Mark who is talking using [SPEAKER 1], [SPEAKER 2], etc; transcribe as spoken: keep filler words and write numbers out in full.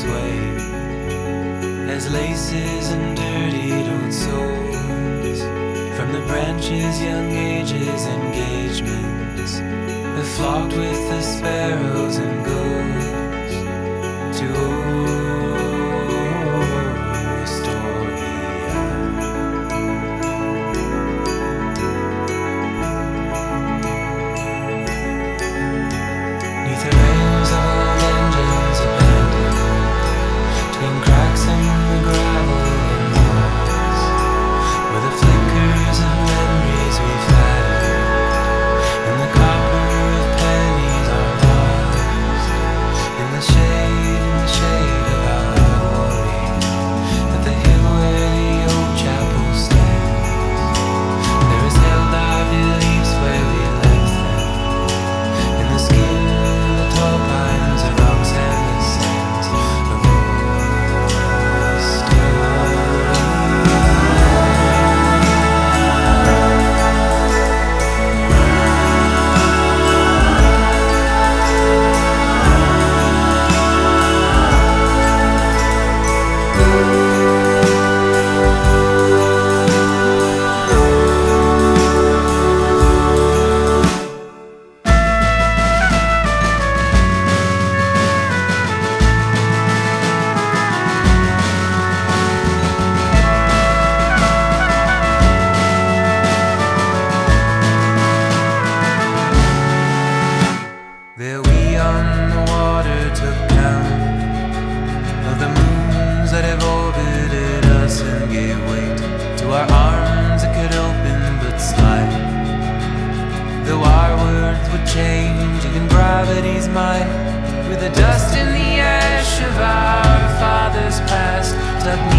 [SPEAKER 1] sway as laces and dirtied old souls from the branches, young ages, engagements have flocked with the sparrows and goes to Astoria. Neath the rails of old engines abandoned, between cracks in the gravel and walls, where the flickers of memories we've had, and the copper of pennies are lost in the shade, in the shade of our glory, at the hill where the old chapel stands. There is held our beliefs where we left them, in the skin, the tall pines, the rocks and the sands of there we on the water took count of the moons that have orbited us and gave weight to our arms that could open but slide. Though our words would change in gravity's might, with the dust and the ash of our fathers past, tucked